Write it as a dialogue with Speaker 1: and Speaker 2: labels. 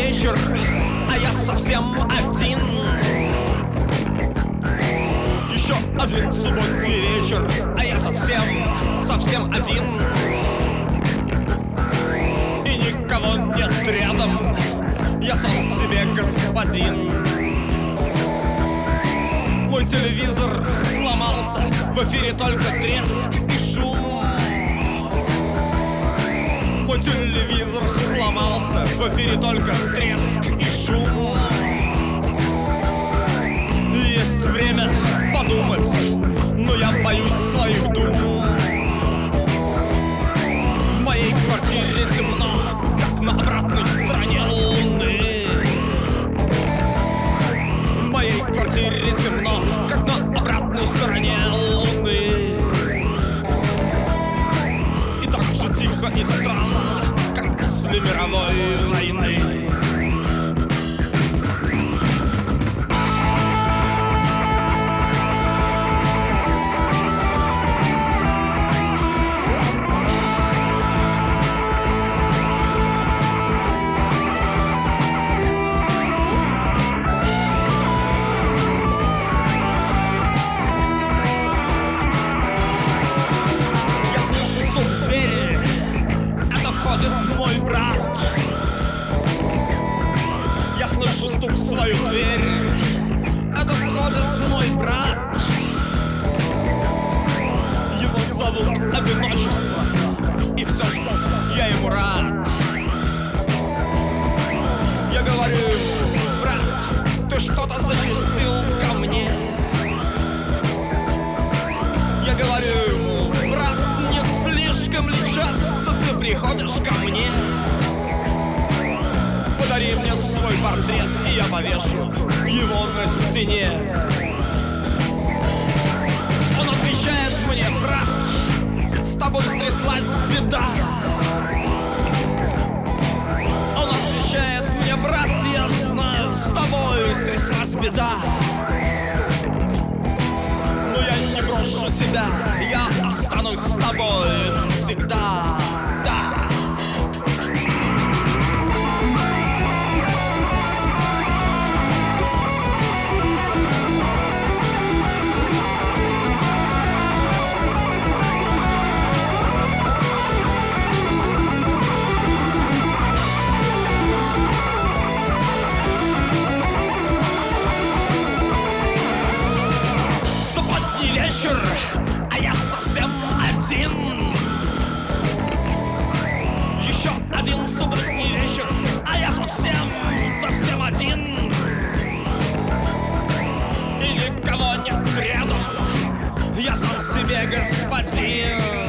Speaker 1: вечер, а я совсем один. Еще один субботний вечер, а я совсем один. И никого нет рядом, я сам себе господин. Мой телевизор сломался, в эфире только треск и шум. Мой телевизор сломался, в эфире только треск и шум. Есть время подумать, но я боюсь своих дум. В моей квартире темно, как на обратной стороне луны. В моей квартире темно, как на обратной стороне луны. И так же тихо и странно, как после мировой войны. Мой брат, я слышу стук в свою дверь. Это входит мой брат. Его зовут одиночество, и все же я ему рад. Я говорю: брат, ты что-то зачастил ко мне. Я говорю: брат, не слишком ли часто ты приходишь ко мне? Подари мне свой портрет, и я повешу его на стене. Он отвечает мне: брат, с тобой стряслась беда. Он отвечает мне: брат, я знаю, с тобой стряслась беда. Но я не брошу тебя, я останусь с тобой навсегда. Вечер, а я совсем один. Еще один субботний вечер, а я совсем один. И никого нет рядом, я сам себе господин.